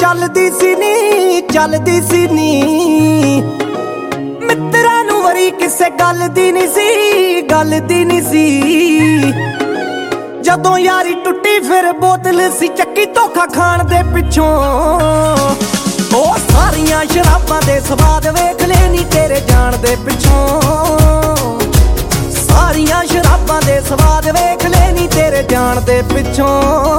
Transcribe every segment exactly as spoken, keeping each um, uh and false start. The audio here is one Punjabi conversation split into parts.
ਚੱਲਦੀ ਸੀ ਨੀ ਚੱਲਦੀ ਸੀ ਨੀ ਮਿੱਤਰਾਂ ਨੂੰ ਵਰੀ ਕਿਸੇ ਗੱਲ ਦੀ ਨਹੀਂ ਸੀ ਗੱਲ ਦੀ ਨਹੀਂ ਸੀ ਜਦੋਂ ਯਾਰੀ ਟੁੱਟੀ ਫਿਰ ਬੋਤਲ ਸੀ ਚੱਕੀ ਧੋਖਾ ਖਾਣ ਦੇ ਪਿੱਛੋਂ ਉਹ ਸਾਰੀਆਂ ਸ਼ਰਾਬਾਂ ਦੇ ਸਵਾਦ ਵੇਖ ਲੈ ਨੀ ਤੇਰੇ ਜਾਣ ਦੇ ਪਿੱਛੋਂ ਸਾਰੀਆਂ ਸ਼ਰਾਬਾਂ ਦੇ ਸਵਾਦ ਵੇਖ ਲੈ ਨੀ ਤੇਰੇ ਜਾਣ ਦੇ ਪਿੱਛੋਂ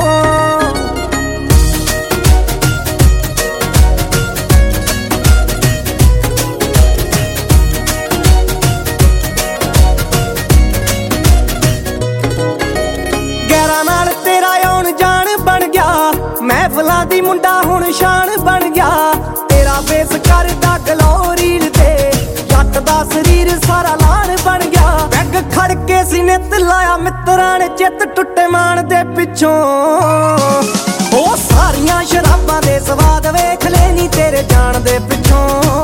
ਮਹਿਫਲਾਂ ਦੀ ਮੁੰਡਾ ਹੁਣ ਸ਼ਾਨ ਬਣ ਗਿਆ ਤੇਰਾ ਫੇਸ ਕਰਦਾ ਗਲੋਰੀਲ ਤੇ ਜੱਟ ਦਾ ਸਰੀਰ ਸਾਰਾ ਲਾਣ ਬਣ ਗਿਆ ਪੈਗ ਖੜ ਕੇ ਸੀਨੇ ਤੇ ਲਾਇਆ ਮਿੱਤਰਾਂ ਨੇ ਚਿੱਤ ਟੁੱਟੇ ਮਾਣ ਦੇ ਪਿੱਛੋਂ ਉਹ ਸਾਰੀਆਂ ਸ਼ਰਾਬਾਂ ਦੇ ਸਵਾਦ ਵੇਖ ਲੈ ਨੀ ਤੇਰੇ ਜਾਣ ਦੇ ਪਿੱਛੋਂ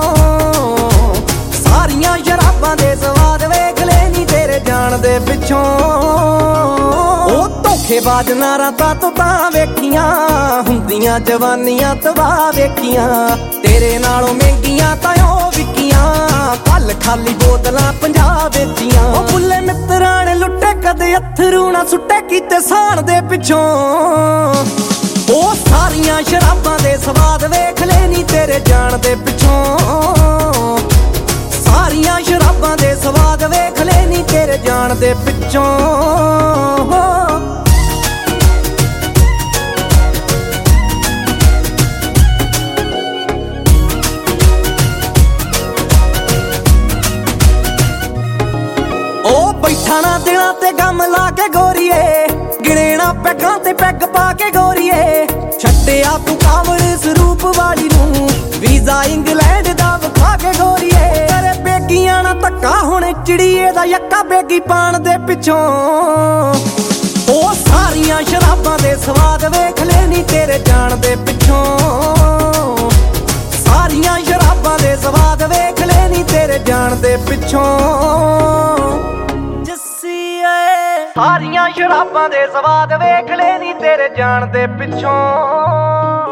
ਸਾਰੀਆਂ ਸ਼ਰਾਬਾਂ ਦੇ ਸਵਾਦ ਵੇਖ ਲੈ ਨੀ ਤੇਰੇ ਜਾਣ ਦੇ ਪਿੱਛੋਂ ਧੋਖੇਬਾਜ਼ ਨਾਰਾਂ ਤਾਂ ਤੂੰ ਤਾਂ ਵੇਖੀਆਂ ਹੁੰਦੀਆਂ ਜਵਾਨੀਆਂ ਤਬਾਹ ਵੇਖੀਆਂ ਤੇਰੇ ਨਾਲੋਂ ਮਹਿੰਗੀਆਂ ਤਾਂ ਉਹ ਵਿਕੀਆਂ ਕੱਲ ਖਾਲੀ ਬੋਤਲਾਂ ਪੰਜਾਹ ਵੇਚੀਆਂ ਉਹ ਬੁੱਲੇ ਮਿੱਤਰਾਂ ਨੇ ਲੁੱਟੇ ਕਦੇ ਅੱਥਰੂ ਨਾ ਸੁੱਟੇ ਕੀਤੇ ਸਾਣ ਦੇ ਪਿੱਛੋਂ ਉਹ ਸਾਰੀਆਂ ਸ਼ਰਾਬਾਂ ਦੇ ਸਵਾਦ ਵੇਖ ਲੈ ਨੀ ਤੇਰੇ ਜਾਣ ਦੇ ਪਿੱਛੋਂ ਸਾਰੀਆਂ ਸ਼ਰਾਬਾਂ ਦੇ ਸਵਾਦ ਵੇਖ ਲੈ ਨੀ ਤੇਰੇ ਜਾਣ ਦੇ ਪਿੱਛੋਂ ਬੈਠਾਣਾ ਦਿਨਾਂ ਤੇ ਗਮ ਲਾ ਕੇ ਗੋਰੀਏ ਗਿਣੇਣਾ ਪੈਗਾਂ ਤੇ ਪੈਗ ਪਾ ਕੇ ਗੋਰੀਏ ਛੱਡਿਆ ਤੂੰ ਕਾਵੜ ਸਰੂਪ ਵਾਲੀ ਨੂੰ ਵੀਜ਼ਾ ਇੰਗਲੈਂਡ ਦਾ ਵਿਖਾ ਕੇ ਗੋਰੀਏ ਤੇਰੇ ਬੇਗੀਆਂ ਨਾ ਧੱਕਾ ਹੁਣ ਚਿੜੀਏ ਦਾ ਯੱਕਾ ਬੇਗੀ ਪਾਣ ਦੇ ਪਿੱਛੋਂ ਉਹ ਸਾਰੀਆਂ ਸ਼ਰਾਬਾਂ ਦੇ ਸਵਾਦ ਵੇਖ ਲੈ ਨੀ ਤੇਰੇ ਜਾਣ ਦੇ ਪਿੱਛੋਂ ਸਾਰੀਆਂ ਸ਼ਰਾਬਾਂ ਦੇ ਸਵਾਦ ਵੇਖ ਲੈ ਨੀ ਤੇਰੇ ਜਾਣ ਦੇ ਪਿੱਛੋਂ ਸਾਰੀਆਂ ਸ਼ਰਾਬਾਂ ਦੇ ਸਵਾਦ ਵੇਖ ਲੈ ਨੀ ਤੇਰੇ ਜਾਣ ਦੇ ਪਿੱਛੋਂ।